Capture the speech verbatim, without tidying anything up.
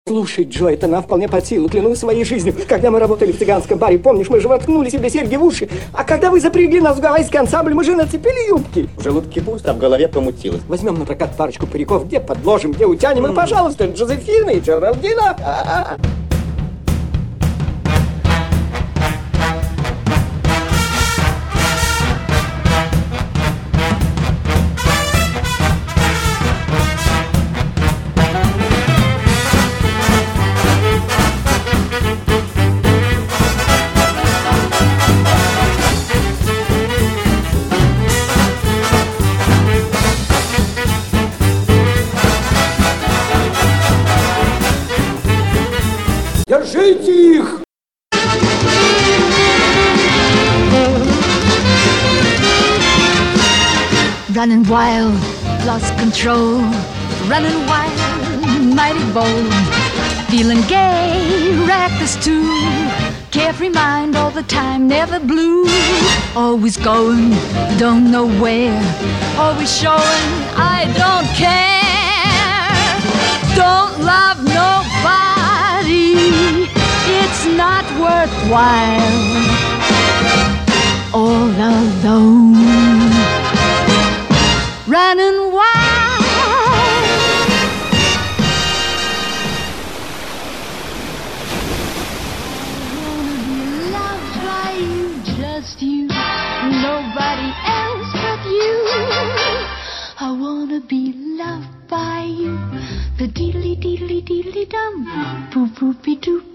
Слушай, Джо, это нам вполне под силу, клянусь своей жизнью. Когда мы работали в цыганском баре, помнишь, мы же воткнули себе серьги в уши. А когда вы запрягли нас в гавайский ансамбль, мы же нацепили юбки. В желудке пусто, а в голове помутилось. Возьмем на прокат парочку париков, где подложим, где утянем, и, пожалуйста, Джозефина и Джеральдина. А-а-а. Держите их! Running wild, lost control. Running wild, mighty bold. Feeling gay, reckless too. Carefree mind all the time, never blue. Always going, don't know where. Always showing, I don't care. Don't love nobody. It's not worthwhile. All alone. Running wild. I wanna be loved by you, just you, nobody else but you. I wanna be loved by you, the deedly deedly deedly dum, poo poopy doo.